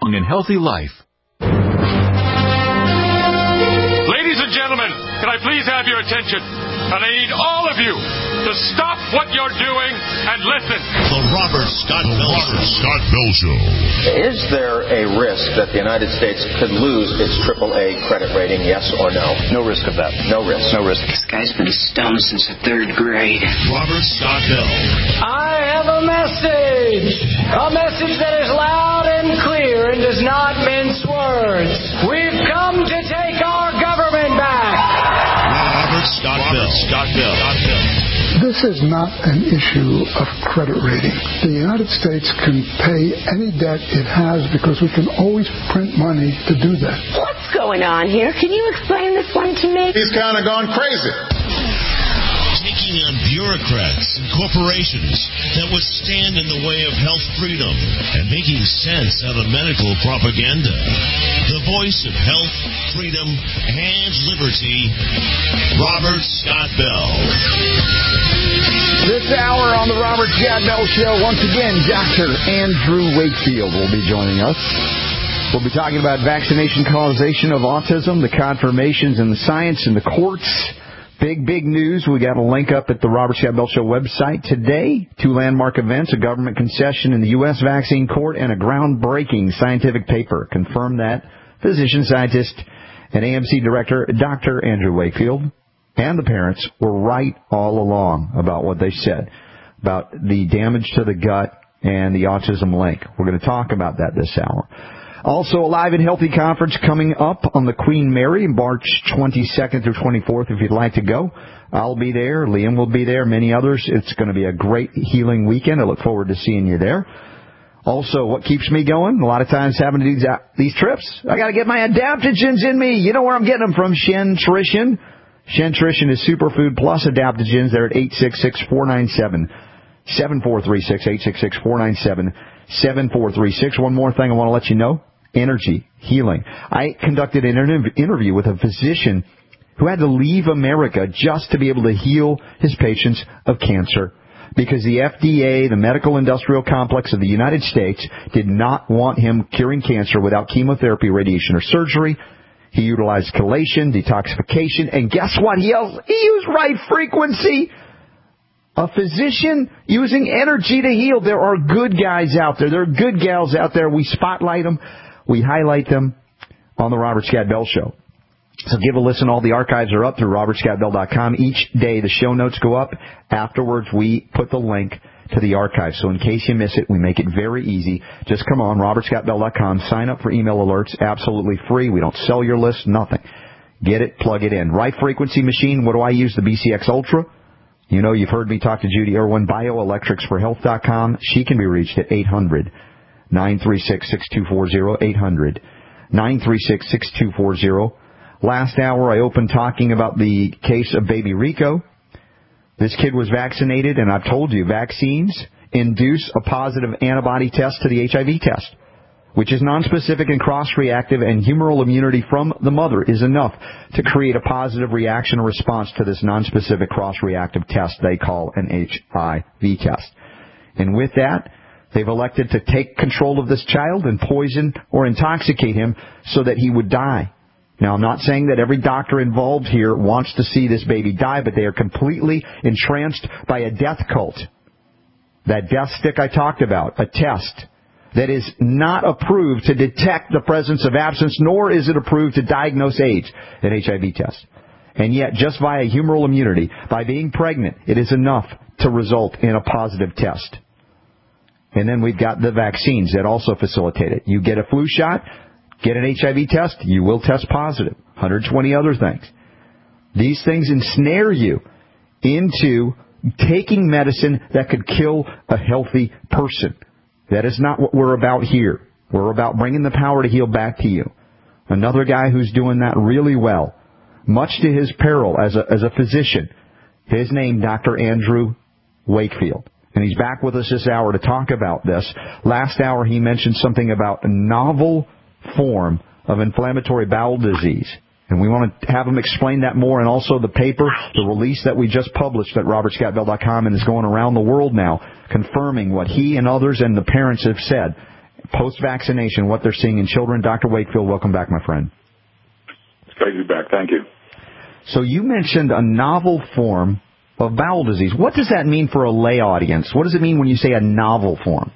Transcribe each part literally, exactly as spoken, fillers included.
and healthy life. Ladies and gentlemen, can I please have your attention? And I need all of you to stop what you're doing and listen. The Robert Scott Bell Robert Scott Bell Show. Is there a risk that the United States could lose its triple A credit rating, yes or no? No risk of that. No risk. No risk. This guy's been stoned since the third grade. Robert Scott Bell. I have a message. A message that is loud and clear and does not mince words. We've come to take our government back. Robert Scott Robert Bell. Scott Bell. Scott Bell. This is not an issue of credit rating. The United States can pay any debt it has because we can always print money to do that. What's going on here? Can you explain this one to me? He's kind of gone crazy. Taking on bureaucrats and corporations that would stand in the way of health freedom and making sense out of medical propaganda. The voice of health, freedom, and liberty, Robert Scott Bell. This hour on the Robert Scott Bell Show, once again, Doctor Andrew Wakefield will be joining us. We'll be talking about vaccination causation of autism, the confirmations in the science and the courts. Big, big news. We got a link up at the Robert Scott Bell Show website today. Two landmark events, a government concession in the U S vaccine court, and a groundbreaking scientific paper. Confirm that physician, scientist, and A M C director, Doctor Andrew Wakefield, and the parents were right all along about what they said, about the damage to the gut and the autism link. We're going to talk about that this hour. Also, a Live and Healthy conference coming up on the Queen Mary, March twenty-second through twenty-fourth, if you'd like to go. I'll be there. Liam will be there. Many others. It's going to be a great healing weekend. I look forward to seeing you there. Also, what keeps me going? A lot of times having to do these, these trips. I got to get my adaptogens in me. You know where I'm getting them from? Shentrition. Shentrition is Superfood Plus adaptogens. They're at eight six six, four nine seven, seven four three six, eight six six, four nine seven, seven four three six. One more thing I want to let you know. Energy, healing. I conducted an interview with a physician who had to leave America just to be able to heal his patients of cancer because the F D A, the medical industrial complex of the United States, did not want him curing cancer without chemotherapy, radiation, or surgery. He utilized chelation, detoxification, and guess what? He, else, he used right frequency. A physician using energy to heal. There are good guys out there. There are good gals out there. We spotlight them. We highlight them on the Robert Scott Bell Show. So give a listen. All the archives are up through robert scott bell dot com. Each day the show notes go up. Afterwards, we put the link to the archive. So in case you miss it, we make it very easy. Just come on, robert scott bell dot com. Sign up for email alerts. Absolutely free. We don't sell your list. Nothing. Get it. Plug it in. Right frequency machine. What do I use? The B C X Ultra. You know, you've heard me talk to Judy Irwin, bioelectrics for health dot com. She can be reached at eight hundred, nine three six, six two four zero, eight hundred, nine three six, six two four zero. Last hour, I opened talking about the case of baby Rico. This kid was vaccinated, and I've told you, vaccines induce a positive antibody test to the H I V test, which is nonspecific and cross-reactive, and humoral immunity from the mother is enough to create a positive reaction or response to this nonspecific cross-reactive test they call an H I V test. And with that, they've elected to take control of this child and poison or intoxicate him so that he would die. Now, I'm not saying that every doctor involved here wants to see this baby die, but they are completely entranced by a death cult. That death stick I talked about, a test that is not approved to detect the presence of absence, nor is it approved to diagnose AIDS, an H I V test. And yet, just via humoral immunity, by being pregnant, it is enough to result in a positive test. And then we've got the vaccines that also facilitate it. You get a flu shot, get an H I V test, you will test positive. one hundred twenty other things. These things ensnare you into taking medicine that could kill a healthy person. That is not what we're about here. We're about bringing the power to heal back to you. Another guy who's doing that really well, much to his peril as a, as a physician, his name, Doctor Andrew Wakefield. And he's back with us this hour to talk about this. Last hour he mentioned something about a novel form of inflammatory bowel disease. And we want to have him explain that more, and also the paper, the release that we just published at robert scott bell dot com and is going around the world now, confirming what he and others and the parents have said. post-vaccination, what they're seeing in children. Doctor Wakefield, welcome back, my friend. It's great to be back. Thank you. So you mentioned a novel form of bowel disease. What does that mean for a lay audience? What does it mean when you say a novel form?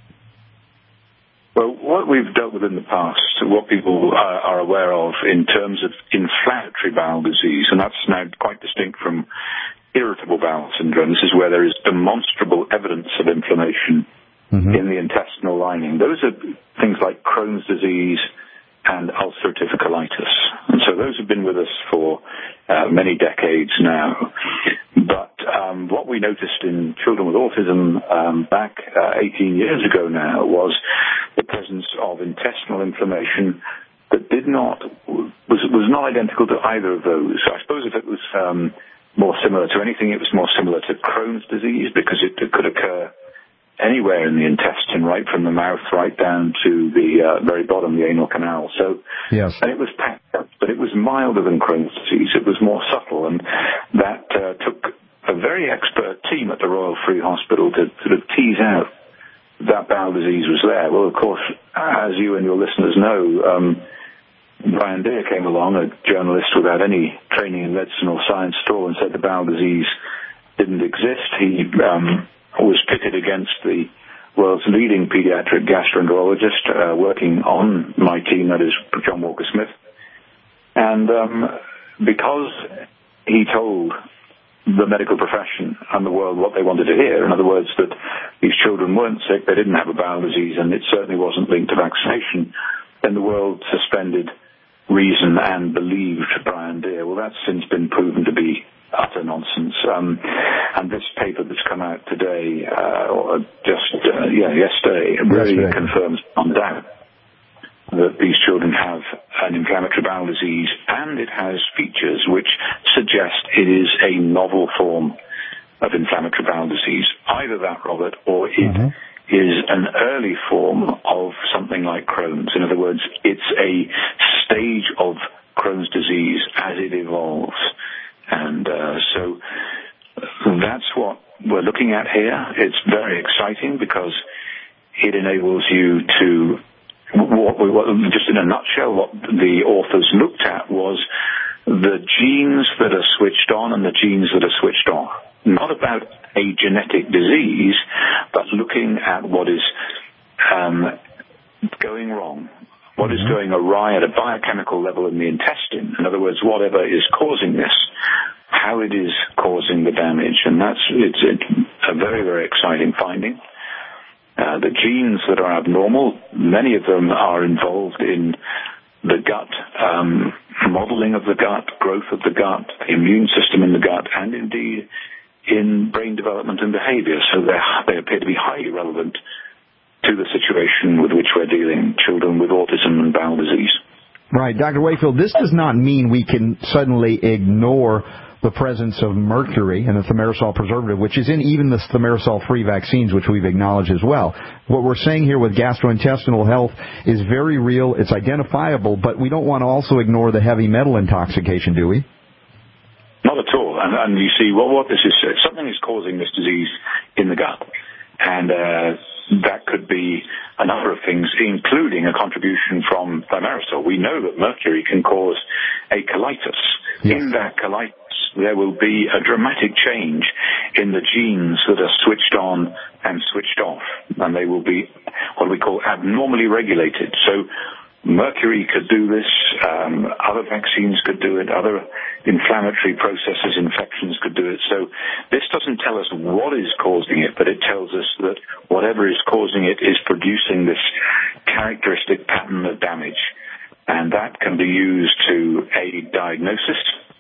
Well, what we've dealt with in the past, what people uh, are aware of in terms of inflammatory bowel disease, and that's now quite distinct from irritable bowel syndrome. This is where there is demonstrable evidence of inflammation mm-hmm. in the intestinal lining. Those are things like Crohn's disease and ulcerative colitis. And so those have been with us for uh, many decades now. But um, what we noticed in children with autism um, back uh, eighteen years ago now was the presence of intestinal inflammation that did not was was not identical to either of those. So I suppose if it was um, more similar to anything, it was more similar to Crohn's disease because it, it could occur anywhere in the intestine, right from the mouth right down to the uh, very bottom, the anal canal. So, yes. And it was packed up, but it was milder than Crohn's disease. It was more subtle, and that uh, took a very expert team at the Royal Free Hospital to sort of tease out that bowel disease was there. Well, of course, as you and your listeners know, um, Brian Deer came along, a journalist without any training in medicine or science at all, and said the bowel disease didn't exist. He um, was pitted against the world's leading pediatric gastroenterologist uh, working on my team, that is John Walker Smith. And um, because he told the medical profession and the world what they wanted to hear, in other words, that these children weren't sick, they didn't have a bowel disease, and it certainly wasn't linked to vaccination, then the world suspended reason and believed Brian Deer. Well, that's since been proven to be utter nonsense. Um, and this paper that's come out today, uh, or just uh, yeah, yesterday, really yesterday. confirms beyond doubt that these children have an inflammatory bowel disease, and it has features which suggest it is a novel form of inflammatory bowel disease. Either that, Robert, or it mm-hmm. is an early form of something like Crohn's. In other words, it's a stage of Crohn's disease as it evolves. And uh, so that's what we're looking at here. It's very exciting because it enables you to, what we, what, just in a nutshell, what the authors looked at was the genes that are switched on and the genes that are switched off. Not about a genetic disease, but looking at what is um, going wrong. What is going awry at a biochemical level in the intestine? In other words, whatever is causing this, how it is causing the damage. And that's it's, it's a very, very exciting finding. Uh, the genes that are abnormal, many of them are involved in the gut, um, modeling of the gut, growth of the gut, the immune system in the gut, and indeed in brain development and behavior. So they appear to be highly relevant to the situation with which we're dealing, children with autism and bowel disease. Right. Doctor Wakefield, this does not mean we can suddenly ignore the presence of mercury in the thimerosal preservative, which is in even the thimerosal-free vaccines, which we've acknowledged as well. What we're saying here with gastrointestinal health is very real, it's identifiable, but we don't want to also ignore the heavy metal intoxication, do we? Not at all. And, and you see, well, what this is, something is causing this disease in the gut. And uh, that could be a number of things, including a contribution from thimerosal. We know that mercury can cause a colitis. Yes. In that colitis, there will be a dramatic change in the genes that are switched on and switched off, and they will be what we call abnormally regulated. So mercury could do this, um, other vaccines could do it, other inflammatory processes, infections could do it. So this doesn't tell us what is causing it, but it tells us that whatever is causing it is producing this characteristic pattern of damage. And that can be used to aid diagnosis,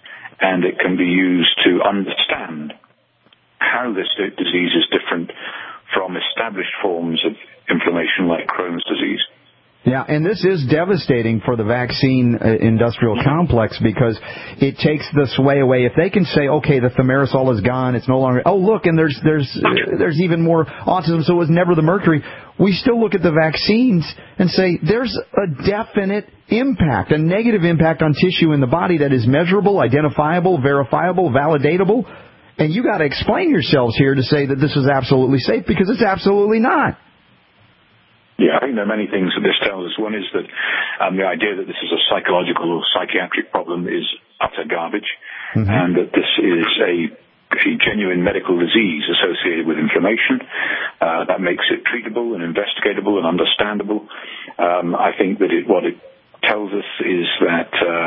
and it can be used to understand how this disease is different from established forms of inflammation like Crohn's disease. Yeah, and this is devastating for the vaccine uh, industrial complex because it takes the sway away. If they can say, okay, the thimerosal is gone, it's no longer, oh, look, and there's there's uh, there's even more autism, so it was never the mercury. We still look at the vaccines and say there's a definite impact, a negative impact on tissue in the body that is measurable, identifiable, verifiable, validatable. And you got to explain yourselves here to say that this is absolutely safe because it's absolutely not. Yeah, I think there are many things that this tells us. One is that um, the idea that this is a psychological or psychiatric problem is utter garbage, mm-hmm. and that this is a, a genuine medical disease associated with inflammation. Uh, that makes it treatable and investigatable and understandable. Um, I think that it, what it tells us is that, uh,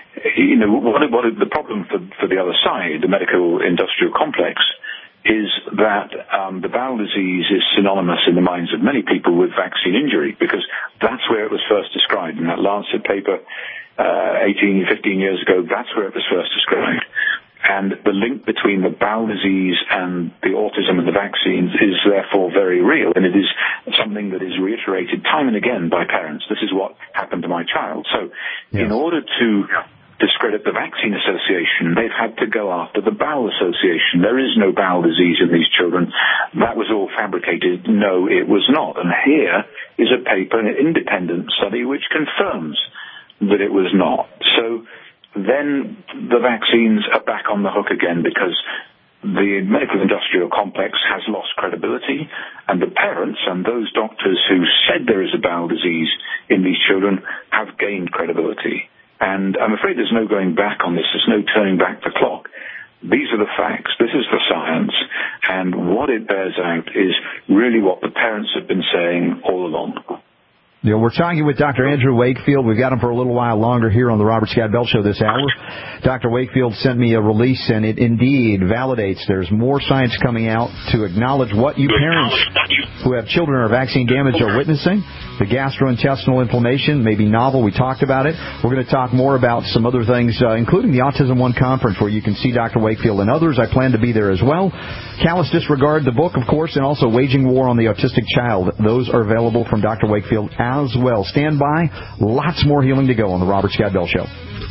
you know, what, what the problem for, for the other side, the medical industrial complex, is that um, the bowel disease is synonymous in the minds of many people with vaccine injury, because that's where it was first described. In that Lancet paper uh, eighteen, fifteen years ago, that's where it was first described. And the link between the bowel disease and the autism and the vaccines is therefore very real, and it is something that is reiterated time and again by parents. This is what happened to my child. So yes. in order to discredit the Vaccine Association, they've had to go after the Bowel Association. There is no bowel disease in these children. That was all fabricated. No, it was not. And here is a paper, an independent study, which confirms that it was not. So then the vaccines are back on the hook again, because the medical industrial complex has lost credibility, and the parents and those doctors who said there is a bowel disease in these children have gained credibility. And I'm afraid there's no going back on this. There's no turning back the clock. These are the facts. This is the science. And what it bears out is really what the parents have been saying all along. You know, we're talking with Doctor Andrew Wakefield. We've got him for a little while longer here on the Robert Scott Bell Show this hour. Doctor Wakefield sent me a release, and it indeed validates there's more science coming out to acknowledge what you parents who have children or vaccine damage are witnessing. The gastrointestinal inflammation may be novel. We talked about it. We're going to talk more about some other things, uh, including the Autism One conference, where you can see Doctor Wakefield and others. I plan to be there as well. Callous Disregard, the book, of course, and also Waging War on the Autistic Child. Those are available from Doctor Wakefield as well. Stand by. Lots more healing to go on the Robert Scott Bell Show.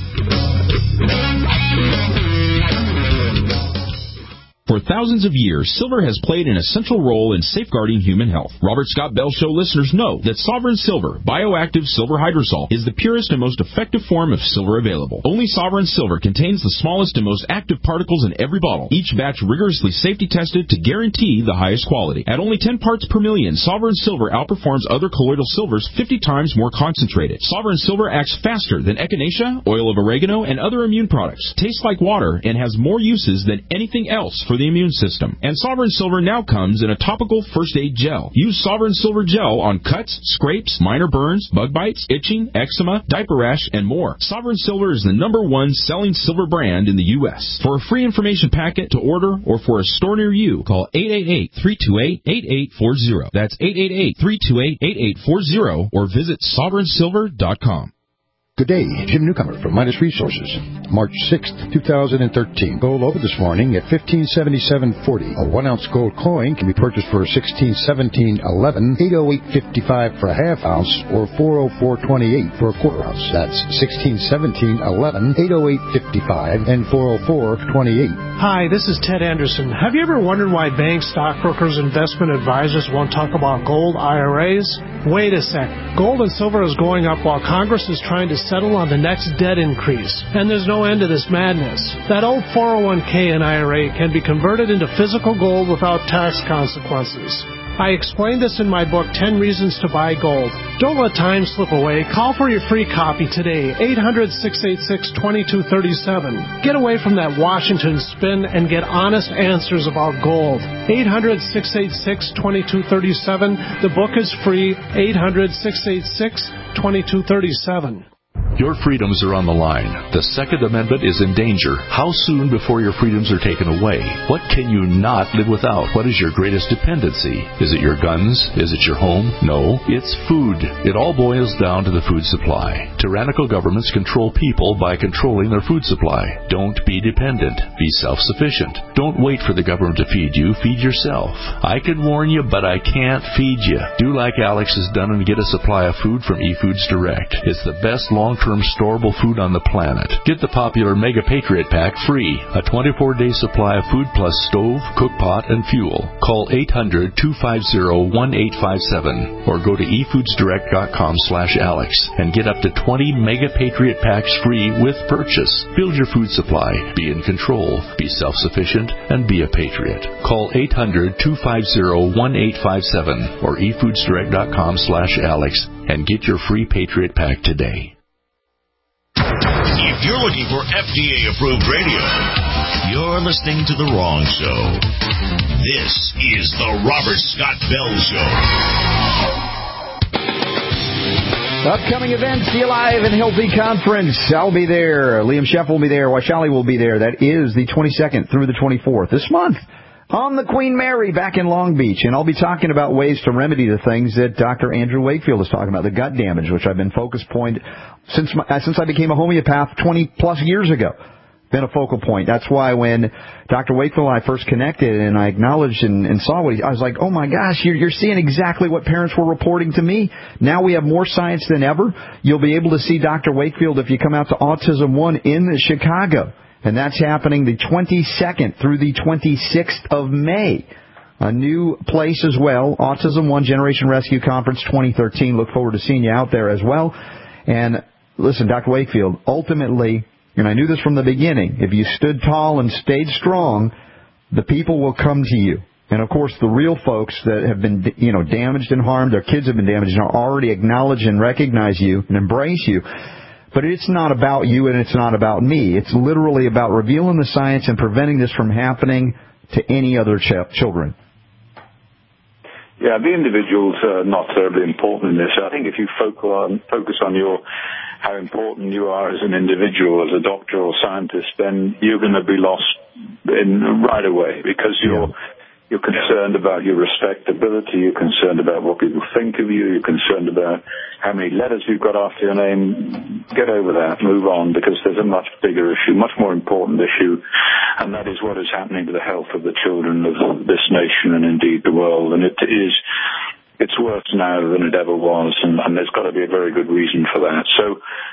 For thousands of years, silver has played an essential role in safeguarding human health. Robert Scott Bell Show listeners know that Sovereign Silver, bioactive silver hydrosol, is the purest and most effective form of silver available. Only Sovereign Silver contains the smallest and most active particles in every bottle, each batch rigorously safety tested to guarantee the highest quality. At only ten parts per million, Sovereign Silver outperforms other colloidal silvers fifty times more concentrated. Sovereign Silver acts faster than echinacea, oil of oregano, and other immune products, tastes like water, and has more uses than anything else for the immune system. And Sovereign Silver now comes in a topical first aid gel. Use Sovereign Silver gel on cuts, scrapes, minor burns, bug bites, itching, eczema, diaper rash, and more. Sovereign Silver is the number one selling silver brand in the U S For a free information packet to order or for a store near you, call eight eight eight, three two eight, eight eight four zero. That's eight eight eight, three two eight, eight eight four zero or visit sovereign silver dot com. Good day, Jim Newcomer from Midas Resources. March sixth, twenty thirteen. Gold over this morning at fifteen seventy-seven forty. A one ounce gold coin can be purchased for sixteen seventeen eleven, eight oh eight fifty-five for a half ounce, or four oh four twenty-eight for a quarter ounce. That's sixteen seventeen eleven, eight oh eight fifty-five, and four oh four twenty-eight. Hi, this is Ted Anderson. Have you ever wondered why banks, stockbrokers, investment advisors won't talk about gold I R As? Wait a sec. Gold and silver is going up while Congress is trying to settle on the next debt increase. And there's no end to this madness. That old four oh one k and I R A can be converted into physical gold without tax consequences. I explained this in my book, ten Reasons to Buy Gold. Don't let time slip away. Call for your free copy today, eight hundred, six eight six, two two three seven. Get away from that Washington spin and get honest answers about gold. eight hundred, six eight six, two two three seven. The book is free, eight hundred, six eight six, two two three seven. Your freedoms are on the line. The Second Amendment is in danger. How soon before your freedoms are taken away? What can you not live without? What is your greatest dependency? Is it your guns? Is it your home? No, it's food. It all boils down to the food supply. Tyrannical governments control people by controlling their food supply. Don't be dependent. Be self-sufficient. Don't wait for the government to feed you. Feed yourself. I can warn you, but I can't feed you. Do like Alex has done and get a supply of food from eFoods Direct. It's the best long-term long-term storable food on the planet. Get the popular Mega Patriot Pack free, a twenty-four day supply of food plus stove, cook pot, and fuel. Call eight hundred, two five zero, one eight five seven or go to e foods direct dot com slash Alex and get up to twenty Mega Patriot Packs free with purchase. Build your food supply, be in control, be self-sufficient, and be a patriot. Call eight hundred, two five zero, one eight five seven or e foods direct dot com slash Alex and get your free Patriot Pack today. If you're looking for F D A-approved radio, you're listening to the wrong show. This is the Robert Scott Bell Show. Upcoming events, the Alive and Healthy Conference. I'll be there. Liam Sheff will be there. Waishali will be there. That is the twenty-second through the twenty-fourth this month on the Queen Mary back in Long Beach. And I'll be talking about ways to remedy the things that Doctor Andrew Wakefield is talking about, the gut damage, which I've been focus point since my, since I became a homeopath twenty plus years ago. Been a focal point. That's why when Doctor Wakefield and I first connected and I acknowledged and, and saw what he, I was like, oh my gosh, you're, you're seeing exactly what parents were reporting to me. Now we have more science than ever. You'll be able to see Doctor Wakefield if you come out to Autism One in Chicago. And that's happening the twenty-second through the twenty-sixth of May. A new place as well, Autism One Generation Rescue Conference twenty thirteen. Look forward to seeing you out there as well. And listen, Doctor Wakefield, ultimately, and I knew this from the beginning, if you stood tall and stayed strong, the people will come to you. And, of course, the real folks that have been, you know, damaged and harmed, their kids have been damaged and already acknowledge and recognize you and embrace you. But it's not about you and it's not about me. It's literally about revealing the science and preventing this from happening to any other ch- children. Yeah, the individuals are not terribly important in this. I think if you focus on, focus on your how important you are as an individual, as a doctor or scientist, then you're going to be lost in right away because you're yeah. you're concerned about your respectability, you're concerned about what people think of you, you're concerned about how many letters you've got after your name. Get over that, move on, because there's a much bigger issue, much more important issue, and that is what is happening to the health of the children of this nation and indeed the world. And it is, it's worse now than it ever was, and, and there's got to be a very good reason for that. So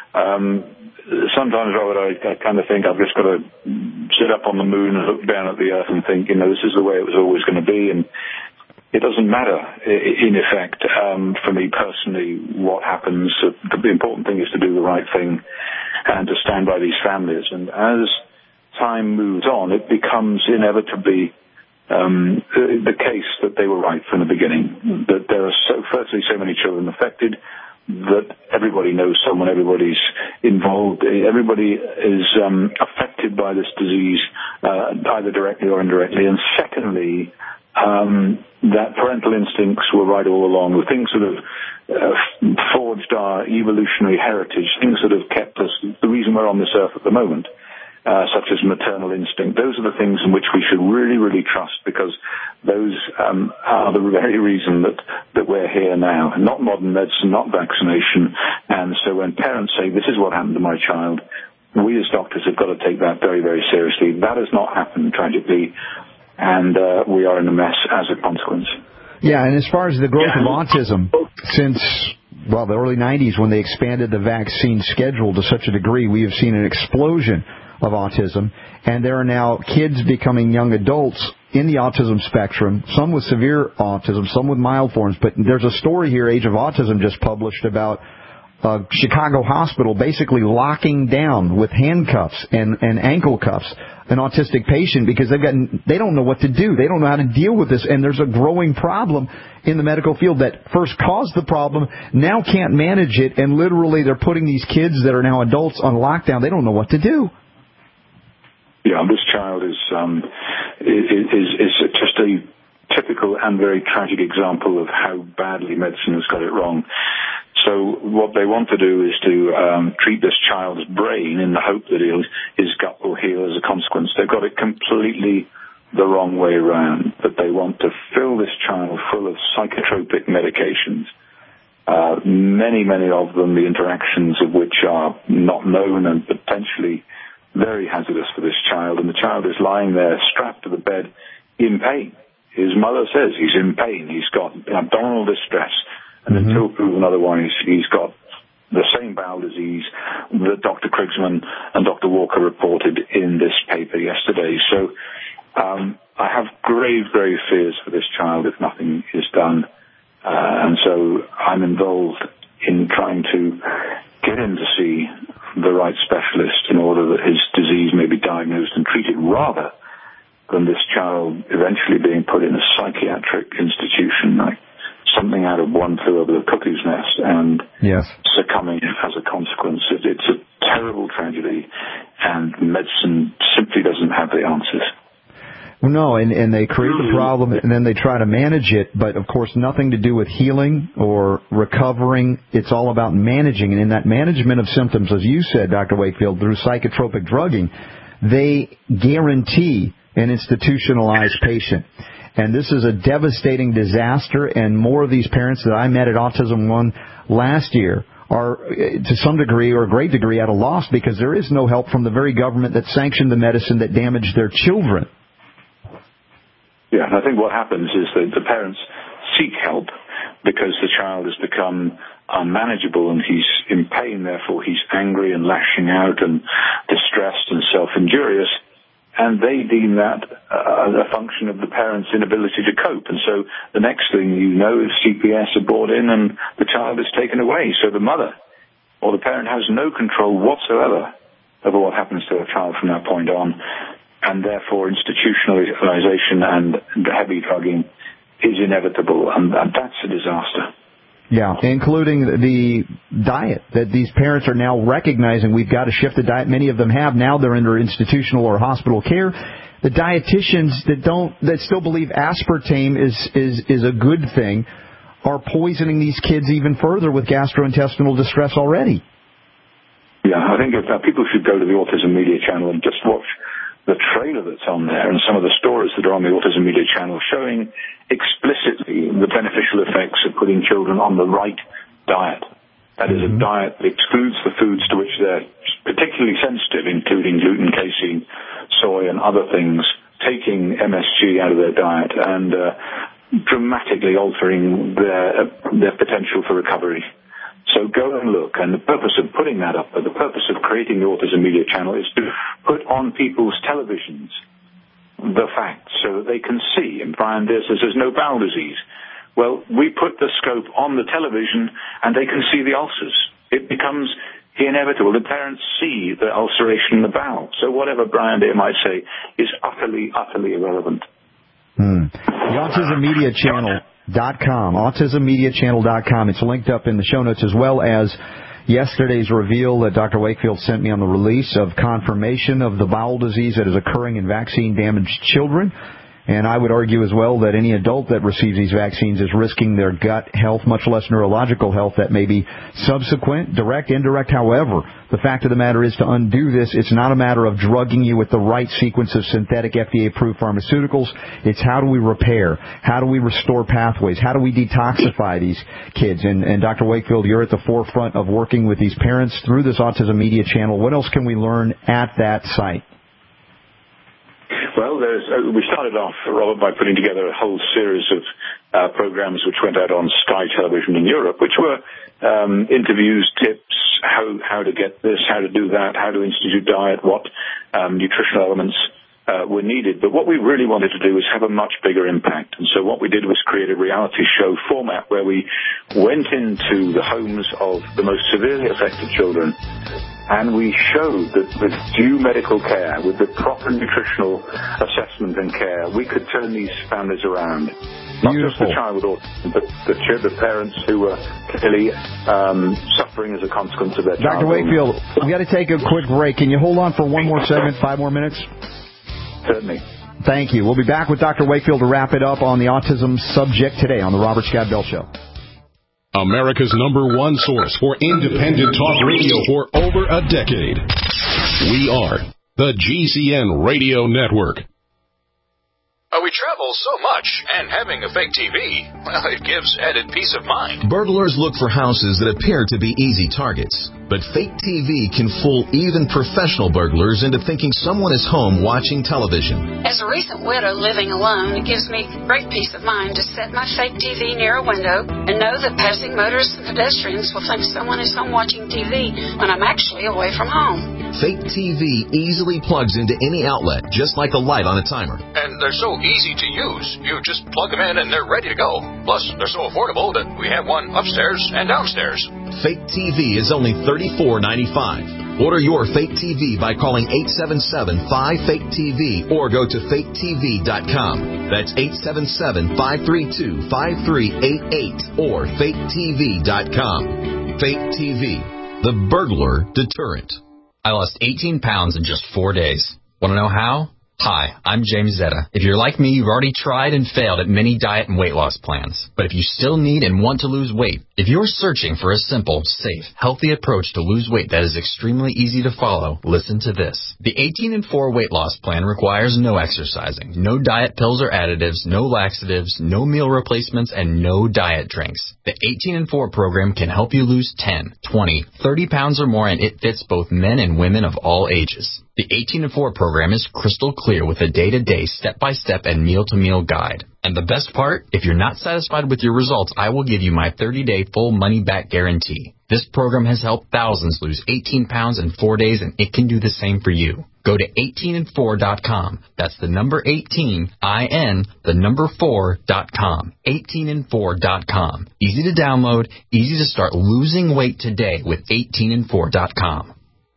um, sometimes, Robert, I, I kind of think I've just got to sit up on the moon and look down at the earth and think, you know, this is the way it was always going to be, and it doesn't matter, in effect, um, for me personally, what happens. The important thing is to do the right thing and to stand by these families. And as time moves on, it becomes inevitably um, the case that they were right from the beginning, that there are so, firstly so many children affected, that everybody knows someone, everybody's involved, everybody is um, affected by this disease, uh, either directly or indirectly. And secondly, um, that parental instincts were right all along, the things that have uh, forged our evolutionary heritage, things that have kept us, the reason we're on this earth at the moment, uh, such as maternal instinct. Those are the things in which we should really, really trust, because those um, are the very reason that, that we're here now. Not modern medicine, not vaccination. And so when parents say, this is what happened to my child, we as doctors have got to take that very, very seriously. That has not happened, tragically, and uh, we are in a mess as a consequence. Yeah, and as far as the growth yeah. of autism, since, well, the early nineties, when they expanded the vaccine schedule to such a degree, we have seen an explosion of autism, and there are now kids becoming young adults in the autism spectrum, some with severe autism, some with mild forms. But there's a story here, Age of Autism just published, about a Chicago hospital basically locking down with handcuffs and, and ankle cuffs an autistic patient because they've got, they don't know what to do. They don't know how to deal with this. And there's a growing problem in the medical field that first caused the problem, now can't manage it, and literally they're putting these kids that are now adults on lockdown. They don't know what to do. Yeah, this child is um, is, is just a typical and very tragic example of how badly medicine has got it wrong. So what they want to do is to um, treat this child's brain in the hope that he'll, his gut will heal as a consequence. They've got it completely the wrong way around, but they want to fill this child full of psychotropic medications, uh, many, many of them, the interactions of which are not known and potentially very hazardous for this child. And the child is lying there strapped to the bed in pain. His mother says he's in pain. He's got abdominal distress. And mm-hmm. until proven otherwise, he's got the same bowel disease that Doctor Krigsman and Doctor Walker reported in this paper yesterday. So um, I have grave, grave fears for this child if nothing is done. Uh, and so I'm involved in trying to get him to see the right specialist in order that his disease may be diagnosed and treated, rather than this child eventually being put in a psychiatric institution, like something out of One Flew Over the Cuckoo's Nest, and yes. succumbing as a consequence. It's a terrible tragedy, and medicine simply doesn't have the answers. No, and, and they create the problem, and then they try to manage it, but, of course, nothing to do with healing or recovering. It's all about managing, and in that management of symptoms, as you said, Doctor Wakefield, through psychotropic drugging, they guarantee an institutionalized patient. And this is a devastating disaster, and more of these parents that I met at Autism One last year are, to some degree or a great degree, at a loss because there is no help from the very government that sanctioned the medicine that damaged their children. Yeah, and I think what happens is that the parents seek help because the child has become unmanageable and he's in pain, therefore he's angry and lashing out and distressed and self-injurious, and they deem that uh, a function of the parent's inability to cope. And so the next thing you know is C P S are brought in and the child is taken away. So the mother or the parent has no control whatsoever over what happens to a child from that point on. And therefore institutionalization and heavy drugging is inevitable, and that's a disaster. Yeah, including the diet, that these parents are now recognizing we've got to shift the diet. Many of them have. Now they're under institutional or hospital care. The dietitians that don't, that still believe aspartame is, is, is a good thing are poisoning these kids even further with gastrointestinal distress already. Yeah, I think if, uh, people should go to the Autism Media Channel and just watch the trailer that's on there and some of the stories that are on the Autism Media Channel showing explicitly the beneficial effects of putting children on the right diet. That is mm-hmm. a diet that excludes the foods to which they're particularly sensitive, including gluten, casein, soy, and other things, taking M S G out of their diet and uh, dramatically altering their, uh, their potential for recovery. So go and look, and the purpose of putting that up, the purpose of creating the Autism Media Channel is to put on people's televisions the facts so that they can see. And Brian Deere says there's no bowel disease. Well, we put the scope on the television and they can see the ulcers. It becomes inevitable. The parents see the ulceration in the bowel. So whatever Brian Deere might say is utterly, utterly irrelevant. Hmm. The Autism Media Channel. Dot com, autism media channel dot com. It's linked up in the show notes, as well as yesterday's reveal that Doctor Wakefield sent me on the release of confirmation of the bowel disease that is occurring in vaccine-damaged children. And I would argue as well that any adult that receives these vaccines is risking their gut health, much less neurological health that may be subsequent, direct, indirect. However, the fact of the matter is to undo this, it's not a matter of drugging you with the right sequence of synthetic F D A-approved pharmaceuticals. It's how do we repair? How do we restore pathways? How do we detoxify these kids? And, and Doctor Wakefield, you're at the forefront of working with these parents through this Autism Media Channel. What else can we learn at that site? Well, there's, uh, we started off, Robert, by putting together a whole series of uh, programs which went out on Sky Television in Europe, which were um, interviews, tips, how how to get this, how to do that, how to institute diet, what um, nutritional elements uh, were needed. But what we really wanted to do was have a much bigger impact. And so what we did was create a reality show format where we went into the homes of the most severely affected children, and we showed that with due medical care, with the proper nutritional assessment and care, we could turn these families around. Beautiful. Not just the child with autism, but the, the parents who were clearly um, suffering as a consequence of their child. Doctor Wakefield, we've got to take a quick break. Can you hold on for one more segment, five more minutes? Certainly. Thank you. We'll be back with Doctor Wakefield to wrap it up on the autism subject today on the Robert Scott Bell Show. America's number one source for independent talk radio for over a decade. We are the G C N Radio Network. Uh, we travel so much, and having a fake T V, well, it gives added peace of mind. Burglars look for houses that appear to be easy targets. But fake T V can fool even professional burglars into thinking someone is home watching television. As a recent widow living alone, it gives me great peace of mind to set my fake T V near a window and know that passing motorists and pedestrians will think someone is home watching T V when I'm actually away from home. Fake T V easily plugs into any outlet, just like a light on a timer. And they're so easy to use. You just plug them in and they're ready to go. Plus, they're so affordable that we have one upstairs and downstairs. Fake T V is only thirty-four ninety-five. Order your fake T V by calling eight seven seven, five, fake T V or go to fake T V dot com. That's eight seven seven, five three two, five three eight eight or fake T V dot com. Fake T V, the burglar deterrent. I lost eighteen pounds in just four days. Want to know how? Hi, I'm James Zetta. If you're like me, you've already tried and failed at many diet and weight loss plans. But if you still need and want to lose weight, if you're searching for a simple, safe, healthy approach to lose weight that is extremely easy to follow, listen to this. The eighteen and four weight loss plan requires no exercising, no diet pills or additives, no laxatives, no meal replacements, and no diet drinks. The eighteen and four program can help you lose ten, twenty, thirty pounds or more, and it fits both men and women of all ages. The eighteen and four program is crystal clear with a day-to-day, step-by-step, and meal-to-meal guide. And the best part, if you're not satisfied with your results, I will give you my thirty-day full money-back guarantee. This program has helped thousands lose eighteen pounds in four days, and it can do the same for you. Go to eighteen and four dot com. That's the number eighteen, I N, the number four dot com. eighteen and four dot com. Easy to download, easy to start losing weight today with eighteen and four dot com.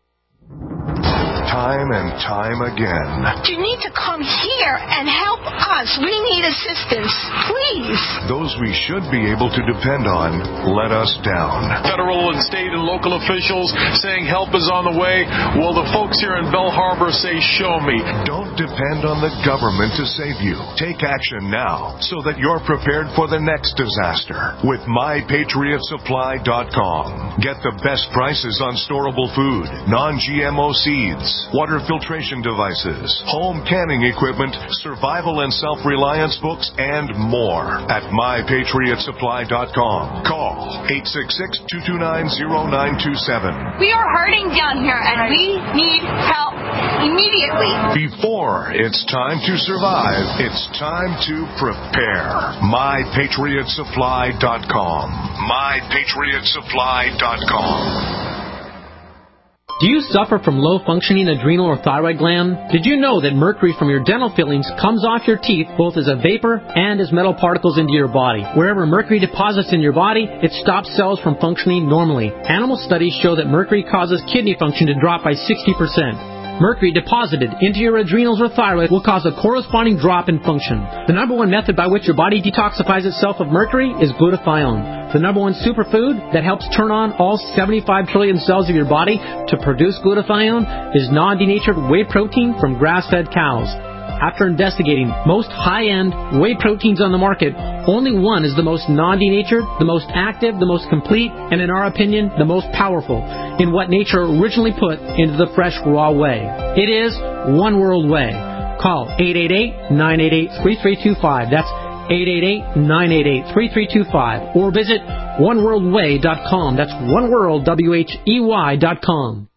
Time and time again. You need to come here and help us. We need assistance, please. Those we should be able to depend on let us down. Federal and state and local officials saying help is on the way. Well, the folks here in Belle Harbor say, show me. Don't depend on the government to save you. Take action now so that you're prepared for the next disaster with my patriot supply dot com. Get the best prices on storable food, non-G M O seeds, water filtration devices, home canning equipment, survival and self-reliance books, and more at my patriot supply dot com. Call eight six six, two two nine, zero nine two seven. We are hurting down here, and we need help immediately. Before it's time to survive, it's time to prepare. my patriot supply dot com. my patriot supply dot com. Do you suffer from low-functioning adrenal or thyroid gland? Did you know that mercury from your dental fillings comes off your teeth both as a vapor and as metal particles into your body? Wherever mercury deposits in your body, it stops cells from functioning normally. Animal studies show that mercury causes kidney function to drop by sixty percent. Mercury deposited into your adrenals or thyroid will cause a corresponding drop in function. The number one method by which your body detoxifies itself of mercury is glutathione. The number one superfood that helps turn on all seventy-five trillion cells of your body to produce glutathione is non-denatured whey protein from grass-fed cows. After investigating most high-end whey proteins on the market, only one is the most non-denatured, the most active, the most complete, and in our opinion, the most powerful in what nature originally put into the fresh, raw whey. It is One World Whey. Call eight eight eight, nine eight eight, three three two five. That's eight eight eight, nine eight eight, three three two five. Or visit one world way dot com. That's oneworld, W H E Y dot com.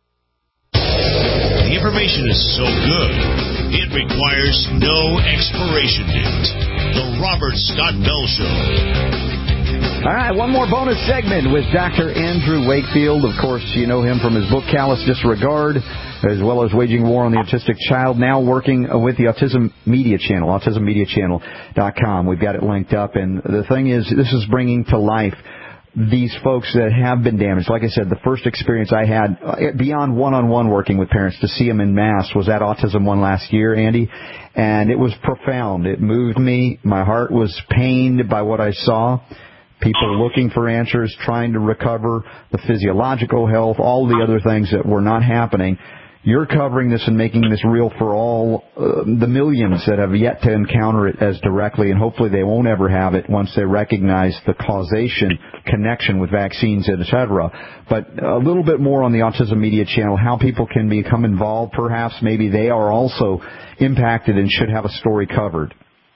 The information is so good, it requires no expiration date. The Robert Scott Bell Show. All right, one more bonus segment with Doctor Andrew Wakefield. Of course, you know him from his book, Callous Disregard, as well as Waging War on the Autistic Child, now working with the Autism Media Channel, autism media channel dot com. We've got it linked up, and the thing is, this is bringing to life these folks that have been damaged. Like I said, the first experience I had beyond one-on-one working with parents to see them en masse was at Autism One last year, Andy, and it was profound. It moved me. My heart was pained by what I saw. People looking for answers, trying to recover the physiological health, all the other things that were not happening. you're covering this and making this real for all uh, the millions that have yet to encounter it as directly, and hopefully they won't ever have it once they recognize the causation connection with vaccines, et cetera. But a little bit more on the Autism Media Channel, how people can become involved. Perhaps maybe they are also impacted and should have a story covered.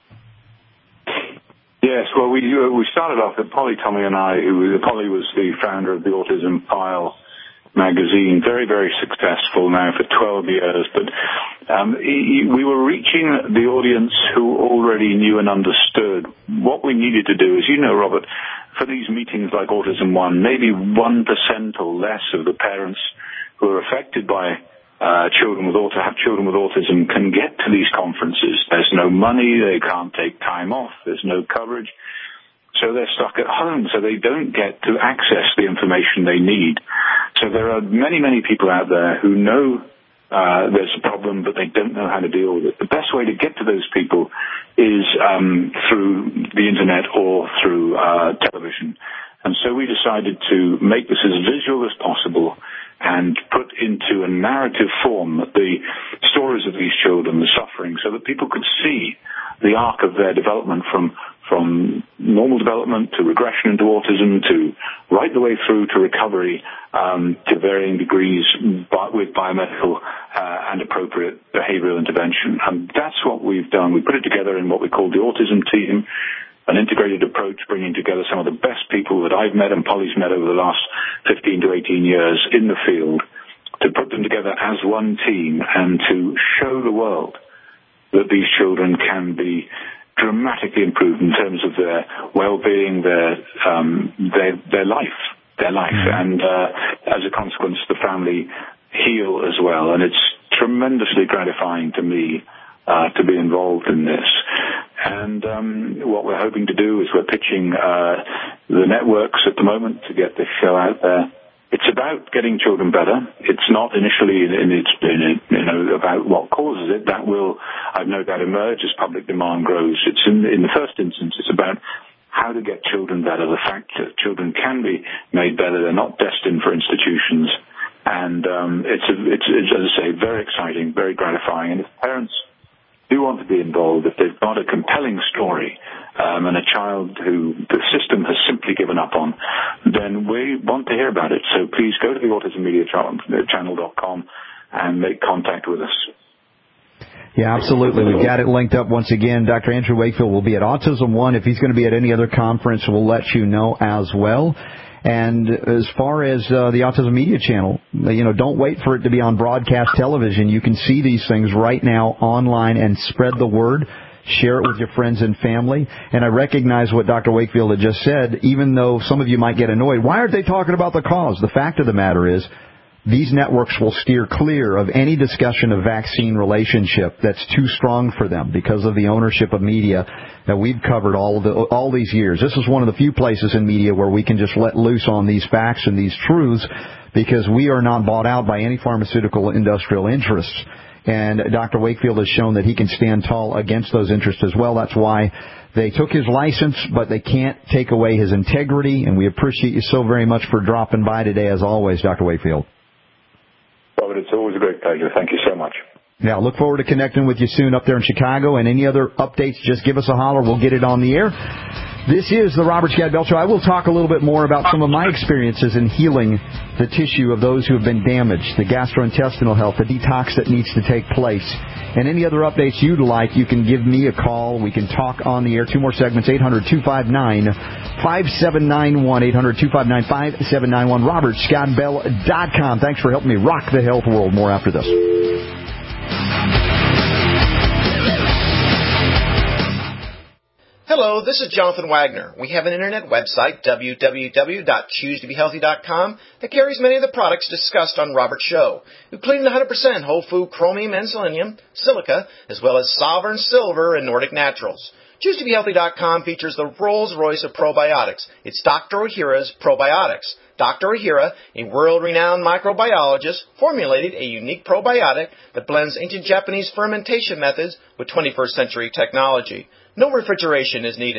Yes, well, we uh, we started off with Polly, Tommy, and I. Who, Polly was the founder of the Autism File magazine, very, very successful now for twelve years. But um, he, we were reaching the audience who already knew and understood what we needed to do. As you know, Robert, for these meetings like Autism One, maybe one percent or less of the parents who are affected by Uh, children with autism, have children with autism can get to these conferences. There's no money, they can't take time off, there's no coverage, so they're stuck at home, so they don't get to access the information they need. So there are many, many people out there who know uh, there's a problem, but they don't know how to deal with it. The best way to get to those people is um, through the internet or through uh, television. And so we decided to make this as visual as possible and put into a narrative form the stories of these children, the suffering, so that people could see the arc of their development from from normal development to regression into autism to right the way through to recovery um, to varying degrees but with biomedical uh, and appropriate behavioral intervention. And that's what we've done. We put it together in what we call the Autism Team, an integrated approach bringing together some of the best people that I've met and Polly's met over the last fifteen to eighteen years in the field, to put them together as one team and to show the world that these children can be dramatically improved in terms of their well-being, their um, their, their life, their life, and uh, as a consequence, the family heal as well. And it's tremendously gratifying to me uh, to be involved in this. And um, what we're hoping to do is we're pitching uh, the networks at the moment to get this show out there. It's about getting children better. It's not initially in, in, in, in, you know, about what causes it. That will, I've no doubt, emerge as public demand grows. It's in, in the first instance, it's about how to get children better. The fact that children can be made better. They're not destined for institutions. And um, it's, a, it's, it's, as I say, very exciting, very gratifying. And if parents do want to be involved, if they've got a compelling story um, and a child who the system has simply given up on, then we want to hear about it. So please go to the autism media channel dot com and make contact with us. Yeah, absolutely. We've got it linked up once again. Doctor Andrew Wakefield will be at Autism One. If he's going to be at any other conference, we'll let you know as well. And as far as uh, the Autism Media Channel, you know, don't wait for it to be on broadcast television. You can see these things right now online and spread the word. Share it with your friends and family. And I recognize what Doctor Wakefield had just said, even though some of you might get annoyed. Why aren't they talking about the cause? The fact of the matter is, these networks will steer clear of any discussion of vaccine relationship that's too strong for them because of the ownership of media that we've covered all of the, all these years. This is one of the few places in media where we can just let loose on these facts and these truths because we are not bought out by any pharmaceutical industrial interests. And Doctor Wakefield has shown that he can stand tall against those interests as well. That's why they took his license, but they can't take away his integrity. And we appreciate you so very much for dropping by today, as always, Doctor Wakefield. Robert, it's always a great pleasure. Thank you so much. Now, look forward to connecting with you soon up there in Chicago. And any other updates, just give us a holler. We'll get it on the air. This is the Robert Scott Bell Show. I will talk a little bit more about some of my experiences in healing the tissue of those who have been damaged, the gastrointestinal health, the detox that needs to take place. And any other updates you'd like, you can give me a call. We can talk on the air. Two more segments, eight hundred, two five nine, five seven nine one, eight hundred, two five nine, five seven nine one, robert scott bell dot com. Thanks for helping me rock the health world. More after this. Hello, this is Jonathan Wagner. We have an internet website, w w w dot choose to be healthy dot com, that carries many of the products discussed on Robert's show, including the one hundred percent whole food chromium and selenium, silica, as well as Sovereign Silver and Nordic Naturals. choose to be healthy dot com features the Rolls-Royce of probiotics. It's Doctor Ohhira's Probiotics. Doctor Ohhira, a world-renowned microbiologist, formulated a unique probiotic that blends ancient Japanese fermentation methods with twenty-first century technology. No refrigeration is needed.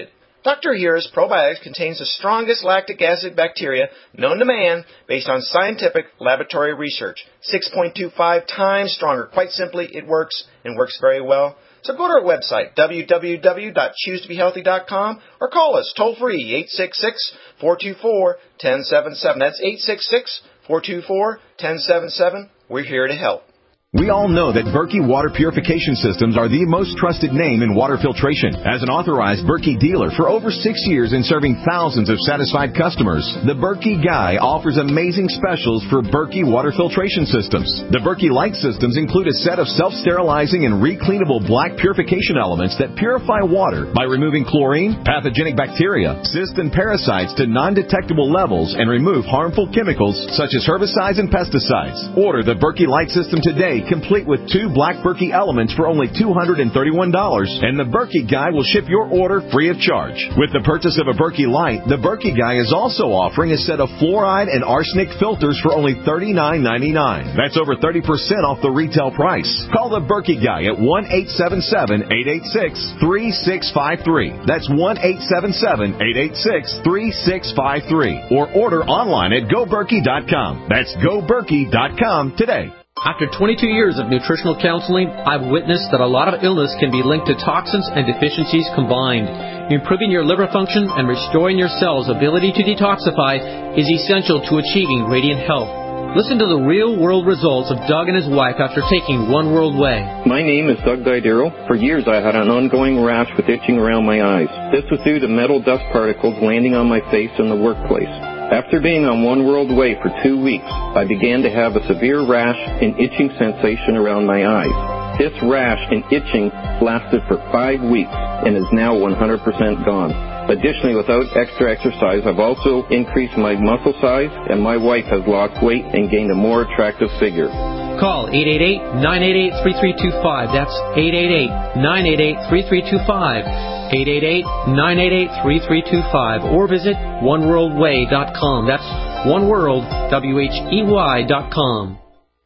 Doctor Ohhira's probiotics contains the strongest lactic acid bacteria known to man based on scientific laboratory research. six point two five times stronger. Quite simply, it works and works very well. So go to our website, w w w dot choose to be healthy dot com, or call us toll-free, eight six six, four two four, one zero seven seven. That's eight six six, four two four, one zero seven seven. We're here to help. We all know that Berkey Water Purification Systems are the most trusted name in water filtration. As an authorized Berkey dealer for over six years and serving thousands of satisfied customers, the Berkey Guy offers amazing specials for Berkey Water Filtration Systems. The Berkey Light Systems include a set of self-sterilizing and recleanable black purification elements that purify water by removing chlorine, pathogenic bacteria, cysts, and parasites to non-detectable levels and remove harmful chemicals such as herbicides and pesticides. Order the Berkey Light System today, complete with two black Berkey elements for only two hundred thirty-one dollars, and the Berkey Guy will ship your order free of charge. With the purchase of a Berkey Light, the Berkey Guy is also offering a set of fluoride and arsenic filters for only thirty-nine ninety-nine. That's over thirty percent off the retail price. Call the Berkey Guy at one eight seven seven, eight eight six, three six five three. That's one eight seven seven, eight eight six, three six five three. Or order online at go berkey dot com. That's go berkey dot com today. After twenty-two years of nutritional counseling, I've witnessed that a lot of illness can be linked to toxins and deficiencies combined. Improving your liver function and restoring your cells' ability to detoxify is essential to achieving radiant health. Listen to the real-world results of Doug and his wife after taking One World Way. My name is Doug Didero. For years I had an ongoing rash with itching around my eyes. This was due to metal dust particles landing on my face in the workplace. After being on One World Way for two weeks, I began to have a severe rash and itching sensation around my eyes. This rash and itching lasted for five weeks and is now one hundred percent gone. Additionally, without extra exercise, I've also increased my muscle size, and my wife has lost weight and gained a more attractive figure. Call eight eight eight, nine eight eight, three three two five. That's eight eight eight, nine eight eight, three three two five. eight eight eight, nine eight eight, three three two five. Or visit one world way dot com. That's one world, W H E Y dot com.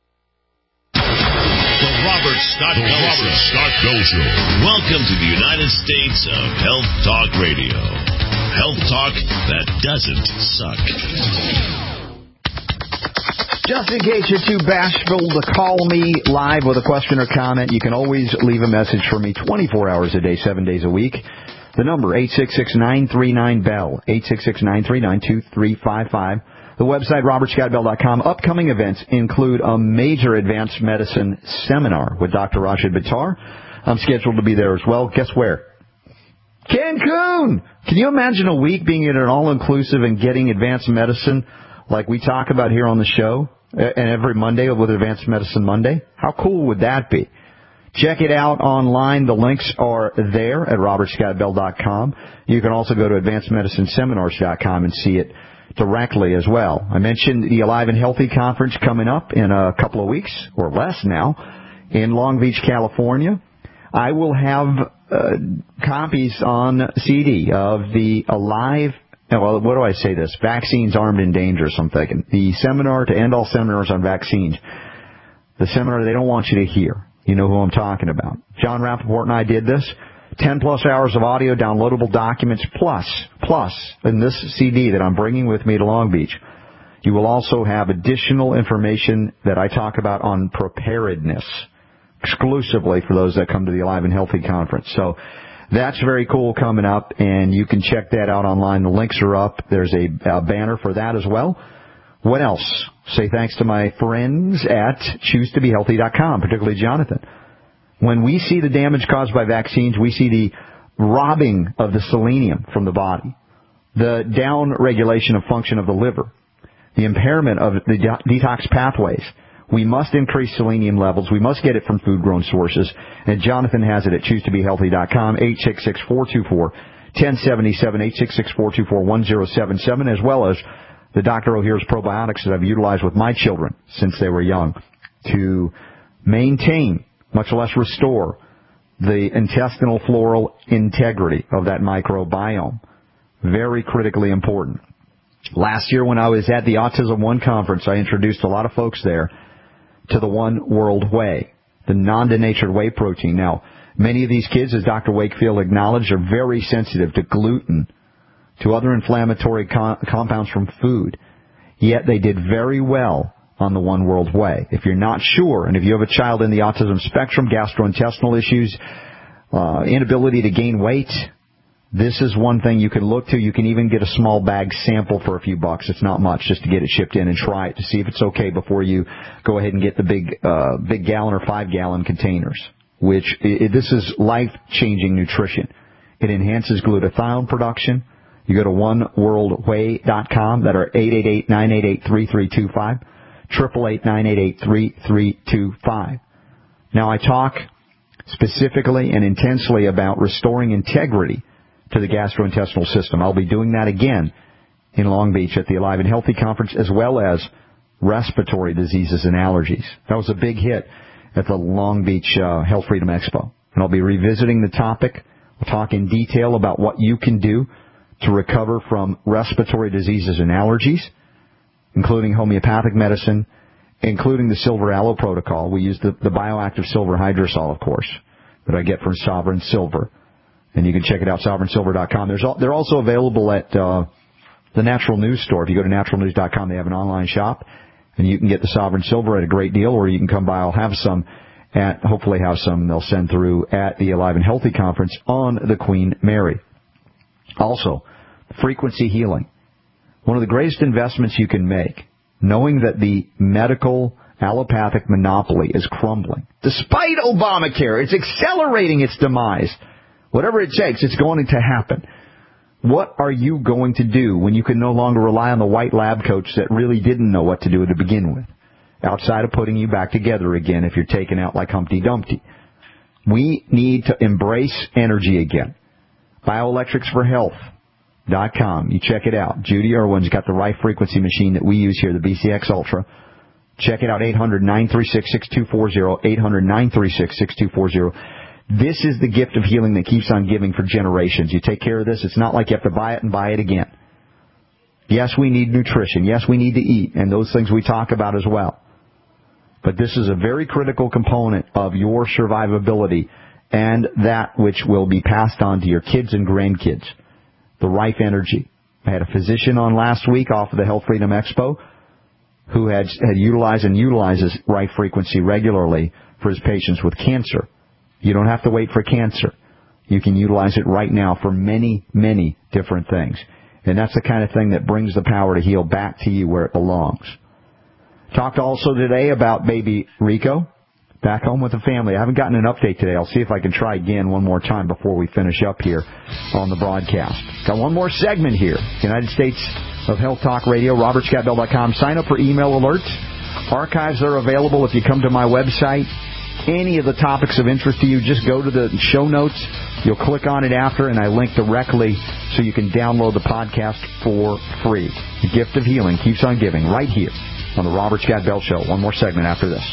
The Robert Scott the Bell Robert Show. Scott Bell Show. Welcome to the United States of Health Talk Radio. Health talk that doesn't suck. Just in case you're too bashful to call me live with a question or comment, you can always leave a message for me twenty-four hours a day, seven days a week. The number, eight six six, nine three nine, B E L L, eight six six, nine three nine, two three five five. The website, robert scott bell dot com. Upcoming events include a major advanced medicine seminar with Doctor Rashid Buttar. I'm scheduled to be there as well. Guess where? Cancun! Can you imagine a week being at an all-inclusive and getting advanced medicine like we talk about here on the show? And every Monday with Advanced Medicine Monday? How cool would that be? Check it out online. The links are there at robert scott bell dot com. You can also go to advanced medicine seminars dot com and see it directly as well. I mentioned the Alive and Healthy Conference coming up in a couple of weeks, or less now, in Long Beach, California. I will have uh, copies on C D of the Alive Well, what do I say this? Vaccines, Armed and Dangerous, I'm thinking. The seminar to end all seminars on vaccines. The seminar they don't want you to hear. You know who I'm talking about. John Rappaport and I did this. Ten plus hours of audio, downloadable documents, plus, plus, in this C D that I'm bringing with me to Long Beach, you will also have additional information that I talk about on preparedness, exclusively for those that come to the Alive and Healthy Conference. So, that's very cool coming up, and you can check that out online. The links are up. There's a, a banner for that as well. What else? Say thanks to my friends at choose to be healthy dot com, particularly Jonathan. When we see the damage caused by vaccines, we see the robbing of the selenium from the body, the down-regulation of function of the liver, the impairment of the de- detox pathways. We must increase selenium levels. We must get it from food-grown sources. And Jonathan has it at choose to be healthy dot com, eight six six, four two four, one zero seven seven, eight six six, four two four, one zero seven seven, as well as the Doctor Ohhira's probiotics that I've utilized with my children since they were young to maintain, much less restore, the intestinal floral integrity of that microbiome. Very critically important. Last year when I was at the Autism One conference, I introduced a lot of folks there to the One World Whey, the non-denatured whey protein. Now, Many of these kids, as Doctor Wakefield acknowledged, are very sensitive to gluten, to other inflammatory com- compounds from food. Yet they did very well on the One World Way. If you're not sure, and if you have a child in the autism spectrum, gastrointestinal issues, uh, inability to gain weight, this is one thing you can look to. You can even get a small bag sample for a few bucks. It's not much, just to get it shipped in and try it to see if it's okay before you go ahead and get the big uh, big gallon or five gallon containers, which it, this is life-changing nutrition. It enhances glutathione production. You go to one world way dot com. That are eight eight eight, nine eight eight, three three two five. triple eight, nine eight eight, three three two five. Now, I talk specifically and intensely about restoring integrity to the gastrointestinal system. I'll be doing that again in Long Beach at the Alive and Healthy Conference, as well as respiratory diseases and allergies. That was a big hit at the Long Beach uh, Health Freedom Expo. And I'll be revisiting the topic. We'll talk in detail about what you can do to recover from respiratory diseases and allergies, including homeopathic medicine, including the Silver Aloe Protocol. We use the, the bioactive silver hydrosol, of course, that I get from Sovereign Silver. And you can check it out, sovereign silver dot com. There's all, they're also available at uh, the Natural News Store. If you go to natural news dot com, they have an online shop, and you can get the Sovereign Silver at a great deal, or you can come by. I'll have some, at hopefully have some they'll send through at the Alive and Healthy Conference on the Queen Mary. Also, frequency healing. One of the greatest investments you can make, knowing that the medical allopathic monopoly is crumbling. Despite Obamacare, it's accelerating its demise. Whatever it takes, it's going to happen. What are you going to do when you can no longer rely on the white lab coach that really didn't know what to do to begin with, outside of putting you back together again if you're taken out like Humpty Dumpty? We need to embrace energy again. bioelectrics for health dot com. You check it out. Judy Irwin's got the right frequency machine that we use here, the B C X Ultra. Check it out, eight hundred, nine three six, six two four zero, eight hundred, nine three six, six two four zero. This is the gift of healing that keeps on giving for generations. You take care of this, it's not like you have to buy it and buy it again. Yes, we need nutrition. Yes, we need to eat, and those things we talk about as well. But this is a very critical component of your survivability and that which will be passed on to your kids and grandkids. The Rife Energy. I had a physician on last week off of the Health Freedom Expo who had, had utilized and utilizes Rife Frequency regularly for his patients with cancer. You don't have to wait for cancer. You can utilize it right now for many, many different things. And that's the kind of thing that brings the power to heal back to you where it belongs. Talked also today about baby Rico, back home with the family. I haven't gotten an update today. I'll see if I can try again one more time before we finish up here on the broadcast. Got one more segment here. United States of Health Talk Radio, robert scott bell dot com. Sign up for email alerts. Archives are available if you come to my website. Any of the topics of interest to you, just go to the show notes. You'll click on it after, and I link directly so you can download the podcast for free. The gift of healing keeps on giving right here on the Robert Scott Bell Show. One more segment after this.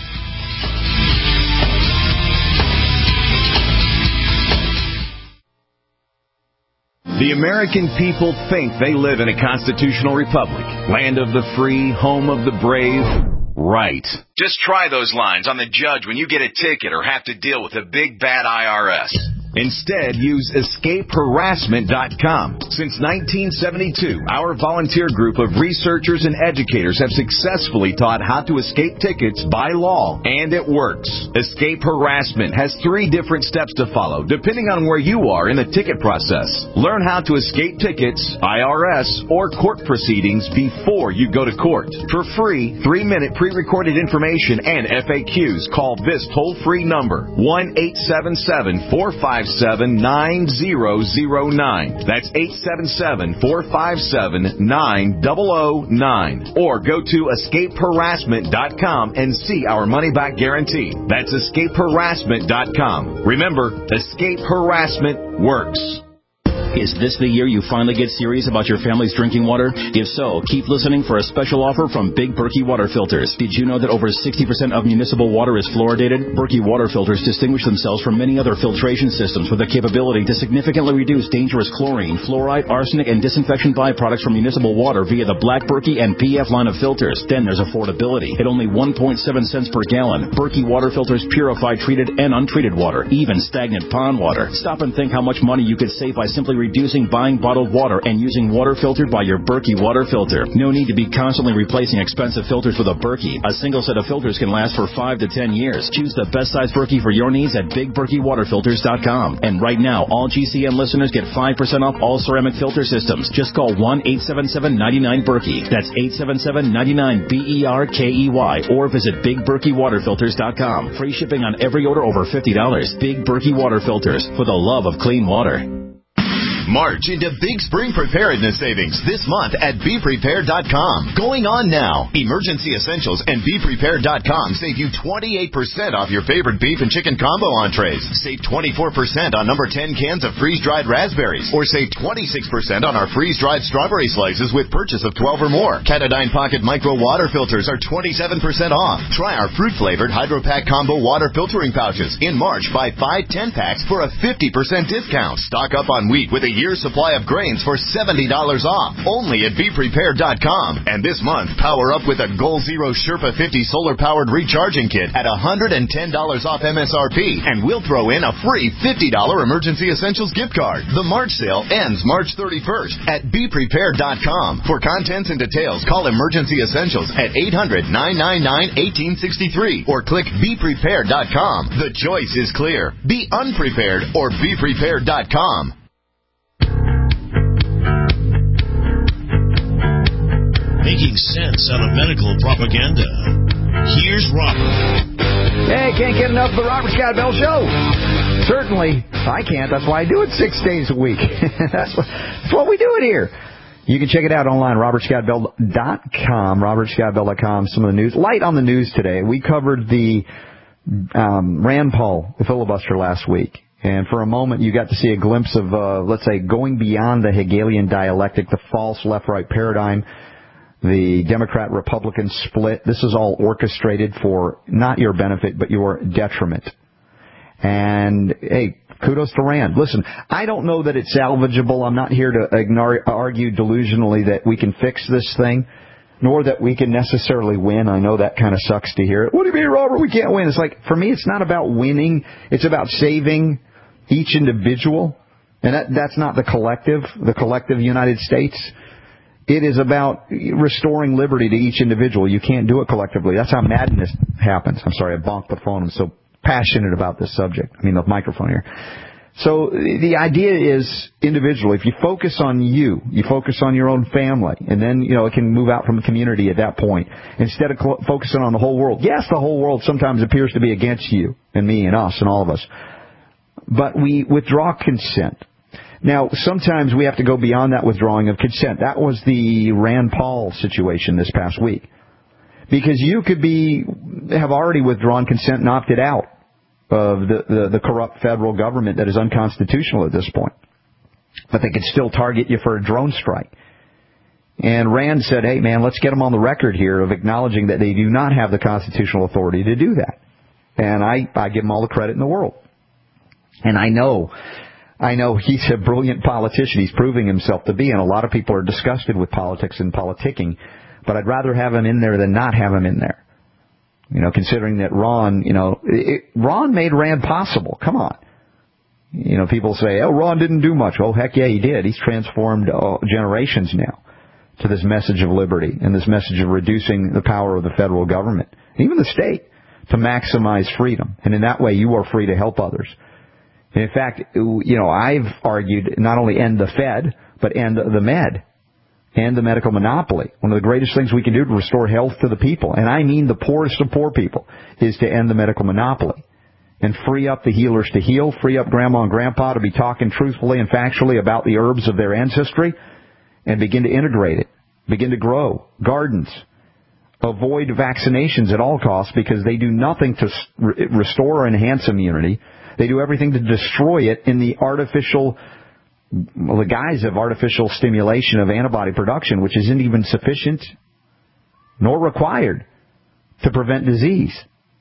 The American people think they live in a constitutional republic, land of the free, home of the brave. Right. Just try those lines on the judge when you get a ticket or have to deal with a big bad I R S. Instead, use escape harassment dot com. Since nineteen seventy-two, our volunteer group of researchers and educators have successfully taught how to escape tickets by law, and it works. Escape Harassment has three different steps to follow, depending on where you are in the ticket process. Learn how to escape tickets, I R S, or court proceedings before you go to court. For free, three-minute pre-recorded information and F A Qs, call this toll-free number, one eight seven seven, four five seven, nine zero zero nine. That's eight seven seven, four five seven, nine zero zero nine. Or go to escape harassment dot com and see our money-back guarantee. That's escape harassment dot com. Remember, Escape Harassment works. Is this the year you finally get serious about your family's drinking water? If so, keep listening for a special offer from Big Berkey Water Filters. Did you know that over sixty percent of municipal water is fluoridated? Berkey Water Filters distinguish themselves from many other filtration systems with the capability to significantly reduce dangerous chlorine, fluoride, arsenic, and disinfection byproducts from municipal water via the Black Berkey and P F line of filters. Then there's affordability. At only one point seven cents per gallon, Berkey Water Filters purify treated and untreated water, even stagnant pond water. Stop and think how much money you could save by simply reducing buying bottled water and using water filtered by your Berkey Water Filter. No need to be constantly replacing expensive filters with a Berkey. A single set of filters can last for five to ten years. Choose the best size Berkey for your needs at big berkey water filters dot com. And right now, all G C N listeners get five percent off all ceramic filter systems. Just call one eight seven seven, nine nine, Berkey. That's eight seven seven, nine nine, B E R K E Y. Or visit big berkey water filters dot com. Free shipping on every order over fifty dollars. Big Berkey Water Filters, for the love of clean water. March into Big Spring Preparedness Savings this month at be prepared dot com. Going on now. Emergency Essentials and be prepared dot com save you twenty-eight percent off your favorite beef and chicken combo entrees. Save twenty-four percent on number ten cans of freeze-dried raspberries. Or save twenty-six percent on our freeze-dried strawberry slices with purchase of twelve or more. Katadyn Pocket Micro Water Filters are twenty-seven percent off. Try our fruit-flavored Hydro-Pack Combo Water Filtering Pouches. In March, buy five ten-packs for a fifty percent discount. Stock up on wheat with a year's supply of grains for seventy dollars off. Only at be prepared dot com. And this month, power up with a Goal Zero Sherpa fifty solar-powered recharging kit at one hundred ten dollars off M S R P. And we'll throw in a free fifty dollars Emergency Essentials gift card. The March sale ends March thirty-first at be prepared dot com. For contents and details, call Emergency Essentials at eight hundred, nine nine nine, one eight six three or click be prepared dot com. The choice is clear. Be unprepared or be prepared dot com. Making sense out of medical propaganda. Here's Robert. Hey, can't get enough of the Robert Scott Bell Show. Certainly, I can't. That's why I do it six days a week. that's, what, that's what we do it here. You can check it out online, robert scott bell dot com, robert scott bell dot com. Some of the news. Light on the news today. We covered the um, Rand Paul filibuster last week. And for a moment, you got to see a glimpse of, uh, let's say, going beyond the Hegelian dialectic, the false left-right paradigm, the Democrat-Republican split. This is all orchestrated for not your benefit, but your detriment. And, hey, kudos to Rand. Listen, I don't know that it's salvageable. I'm not here to ignore, argue delusionally that we can fix this thing, nor that we can necessarily win. I know that kind of sucks to hear it. What do you mean, Robert, we can't win? It's like, for me, it's not about winning. It's about saving each individual. And that, that's not the collective, the collective United States. It is about restoring liberty to each individual. You can't do it collectively. That's how madness happens. I'm sorry, I bonked the phone. I'm so passionate about this subject. I mean, the microphone here. So the idea is individually. If you focus on you, you focus on your own family, and then, you know, it can move out from the community at that point. Instead of focusing on the whole world. Yes, the whole world sometimes appears to be against you and me and us and all of us. But we withdraw consent. Now, sometimes we have to go beyond that withdrawing of consent. That was the Rand Paul situation this past week. Because you could be have already withdrawn consent and opted out of the, the, the corrupt federal government that is unconstitutional at this point. But they could still target you for a drone strike. And Rand said, hey, man, let's get them on the record here of acknowledging that they do not have the constitutional authority to do that. And I, I give them all the credit in the world. And I know... I know he's a brilliant politician. He's proving himself to be, and a lot of people are disgusted with politics and politicking. But I'd rather have him in there than not have him in there. You know, considering that Ron, you know, it, Ron made Rand possible. Come on. You know, people say, oh, Ron didn't do much. Oh, heck yeah, he did. He's transformed uh, generations now to this message of liberty and this message of reducing the power of the federal government, even the state, to maximize freedom. And in that way, you are free to help others. In fact, you know, I've argued not only end the Fed, but end the med, end the medical monopoly. One of the greatest things we can do to restore health to the people, and I mean the poorest of poor people, is to end the medical monopoly and free up the healers to heal, free up grandma and grandpa to be talking truthfully and factually about the herbs of their ancestry, and begin to integrate it, begin to grow gardens. Avoid vaccinations at all costs because they do nothing to restore or enhance immunity. They do everything to destroy it in the artificial well, the guise of artificial stimulation of antibody production, which isn't even sufficient nor required to prevent disease.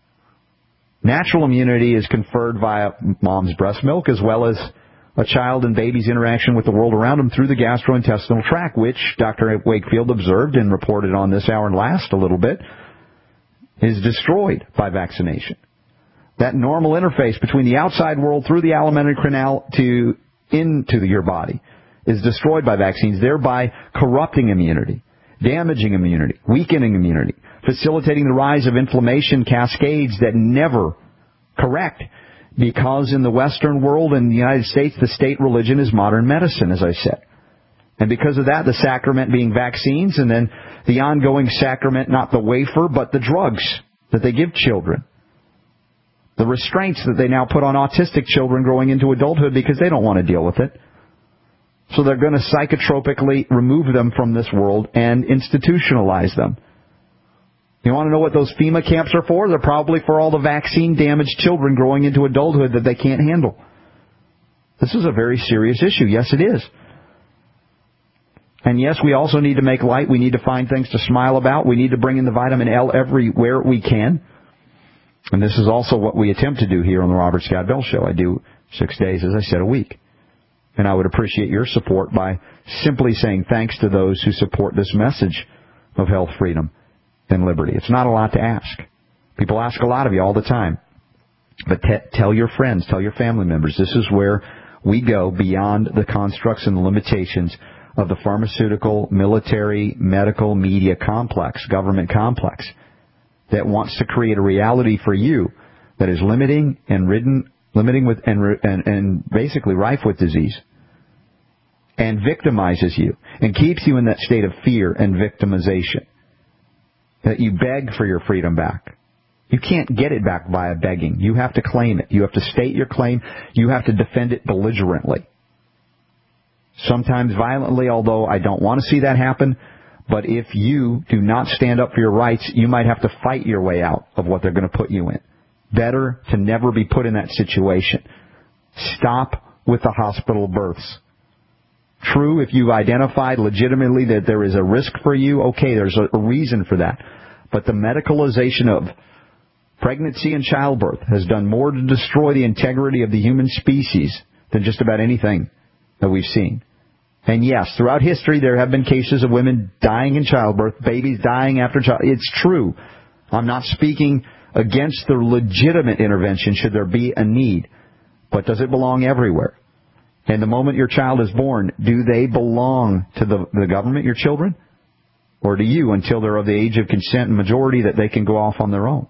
Natural immunity is conferred via mom's breast milk as well as a child and baby's interaction with the world around them through the gastrointestinal tract, which Doctor Wakefield observed and reported on this hour and last a little bit, is destroyed by vaccination. That normal interface between the outside world through the alimentary canal to into your body is destroyed by vaccines, thereby corrupting immunity, damaging immunity, weakening immunity, facilitating the rise of inflammation cascades that never correct, because in the Western world and the United States, the state religion is modern medicine, as I said. And because of that, the sacrament being vaccines, and then the ongoing sacrament, not the wafer, but the drugs that they give children. The restraints that they now put on autistic children growing into adulthood because they don't want to deal with it. So they're going to psychotropically remove them from this world and institutionalize them. You want to know what those FEMA camps are for? They're probably for all the vaccine-damaged children growing into adulthood that they can't handle. This is a very serious issue. Yes, it is. And yes, we also need to make light. We need to find things to smile about. We need to bring in the vitamin L everywhere we can. And this is also what we attempt to do here on the Robert Scott Bell Show. I do six days, as I said, a week. And I would appreciate your support by simply saying thanks to those who support this message of health, freedom, and liberty. It's not a lot to ask. People ask a lot of you all the time. But t- tell your friends, tell your family members, this is where we go beyond the constructs and the limitations of the pharmaceutical, military, medical, media complex, government complex, that wants to create a reality for you that is limiting and ridden, limiting with and, and, and basically rife with disease, and victimizes you and keeps you in that state of fear and victimization, that you beg for your freedom back. You can't get it back via begging. You have to claim it. You have to state your claim. You have to defend it belligerently. Sometimes violently, although I don't want to see that happen. But if you do not stand up for your rights, you might have to fight your way out of what they're going to put you in. Better to never be put in that situation. Stop with the hospital births. True, if you've identified legitimately that there is a risk for you, okay, there's a reason for that. But the medicalization of pregnancy and childbirth has done more to destroy the integrity of the human species than just about anything that we've seen. And yes, throughout history there have been cases of women dying in childbirth, babies dying after child. It's true. I'm not speaking against the legitimate intervention should there be a need. But does it belong everywhere? And the moment your child is born, do they belong to the, the government, your children? Or to you until they're of the age of consent and majority that they can go off on their own?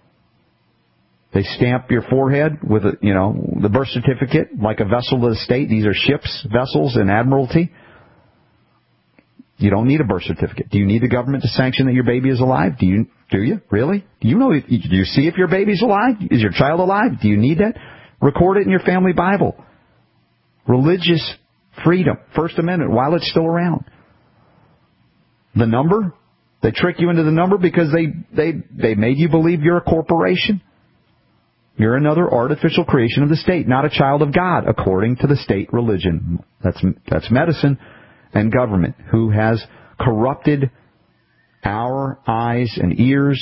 They stamp your forehead with, a, you know, the birth certificate like a vessel of the state. These are ships, vessels, and admiralty. You don't need a birth certificate. Do you need the government to sanction that your baby is alive? Do you? Do you? Really? Do you know? Do you see if your baby's alive? Is your child alive? Do you need that? Record it in your family Bible. Religious freedom, First Amendment, while it's still around. The number? They trick you into the number because they, they, they made you believe you're a corporation. You're another artificial creation of the state, not a child of God, according to the state religion. That's that's medicine and government, who has corrupted our eyes and ears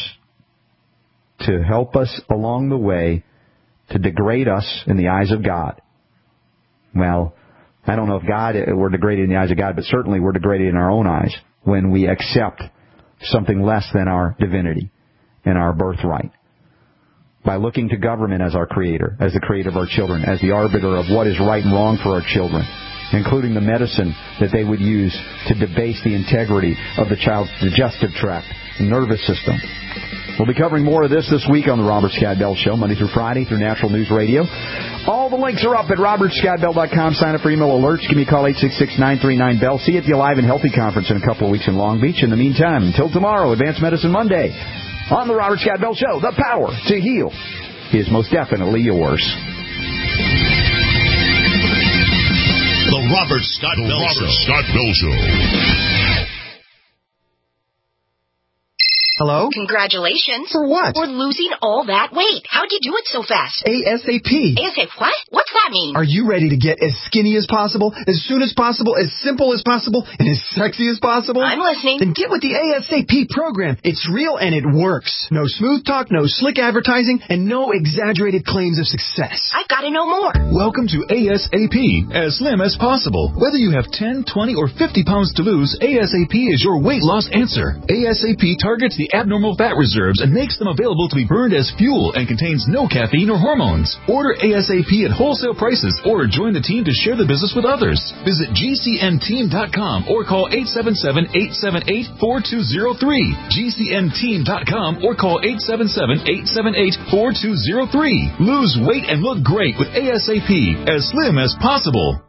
to help us along the way to degrade us in the eyes of God. Well, I don't know if God we're degraded in the eyes of God, but certainly we're degraded in our own eyes when we accept something less than our divinity and our birthright. By looking to government as our creator, as the creator of our children, as the arbiter of what is right and wrong for our children, including the medicine that they would use to debase the integrity of the child's digestive tract and nervous system. We'll be covering more of this this week on the Robert Scott Bell Show, Monday through Friday through Natural News Radio. All the links are up at robert scott bell dot com. Sign up for email alerts. Give me a call, eight six six, nine three nine, B E L L. See you at the Alive and Healthy Conference in a couple of weeks in Long Beach. In the meantime, until tomorrow, Advanced Medicine Monday. On the Robert Scott Bell Show, the power to heal is most definitely yours. The Robert Scott Bell Show. Scott Bell Show. Hello? Congratulations. For what? For losing all that weight. How'd you do it so fast? ASAP. ASAP what? What's that mean? Are you ready to get as skinny as possible, as soon as possible, as simple as possible, and as sexy as possible? I'm listening. Then get with the ASAP program. It's real and it works. No smooth talk, no slick advertising, and no exaggerated claims of success. I've got to know more. Welcome to ASAP, as slim as possible. Whether you have ten, twenty, or fifty pounds to lose, ASAP is your weight loss answer. ASAP targets the abnormal fat reserves and makes them available to be burned as fuel and contains no caffeine or hormones. Order ASAP at wholesale prices or join the team to share the business with others. Visit G C N team dot com or call eight seven seven, eight seven eight, four two zero three. G C N team dot com or call eight seven seven, eight seven eight, four two zero three. Lose weight and look great with ASAP, as slim as possible.